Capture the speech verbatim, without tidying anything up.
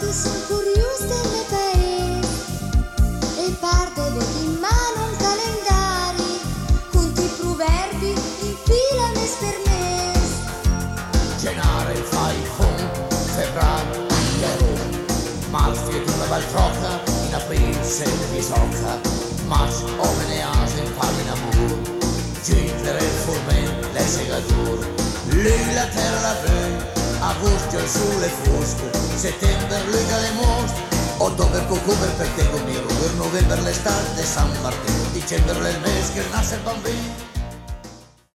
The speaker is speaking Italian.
avi son curios delle paesi e pardele in mano un calendari con ti proverbi in fila mes per mes. Genare fai con, febbraio, iero, marzo e una baltrocca, in aprile se ne bisocca, marzo omene ase parli in amor, giungere il furmen, le segadur, lì la terra la vegna, agosto il sole fosco, settembre lui che le mostre, ottobre cucumber per te conmigo, per novembre l'estate, San Martino, dicembre il mese che nasce il bambino.